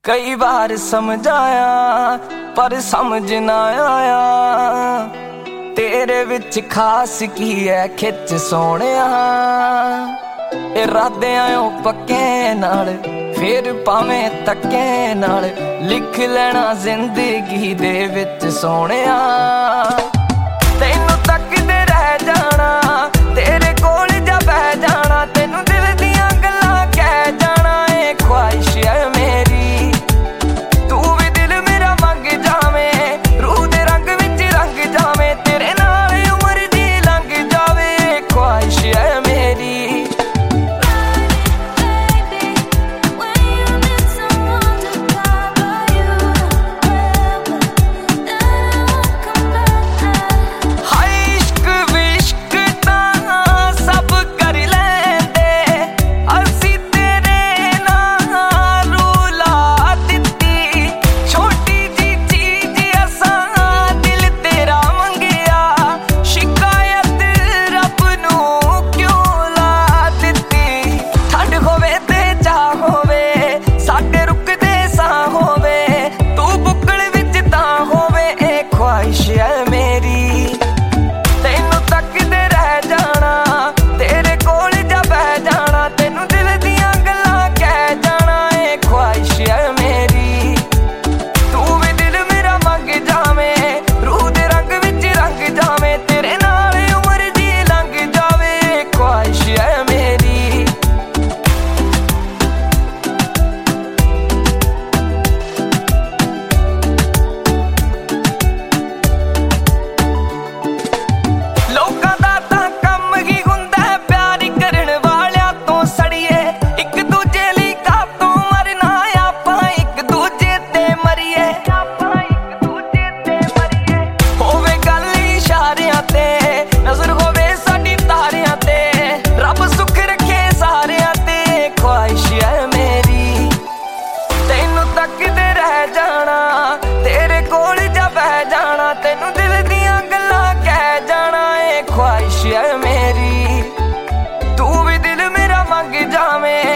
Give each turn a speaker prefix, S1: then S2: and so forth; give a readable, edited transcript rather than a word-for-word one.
S1: कई बार समझाया पर समझ ना आया, तेरे विच खास की है खिच सोहणिया। इरादियां पक्के नाल फिर भावें धक्के नाल लिख लेना जिंदगी दे विच सोहणिया। तैनू तकदे रह जाना, तेरे कोल जा बह जाना, तैनू दिल दियां गल्लां कह जाना। ए ख्वाहिश है मेरी तू भी दिल मेरा मंग जावे, रूह दे रंग विच रंग जावे, तेरे नाल उमर दी लंघ जावे। ख्वाहिश है मेरी तैनू दिल दियां गल्लां कह जाना। ए ख्वाहिश है मेरी तू भी दिल मेरा मंग जावे।